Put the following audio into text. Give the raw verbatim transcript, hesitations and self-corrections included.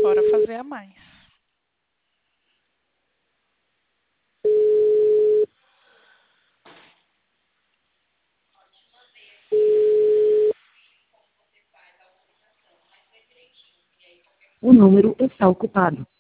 fora fazer a mais. O número está ocupado.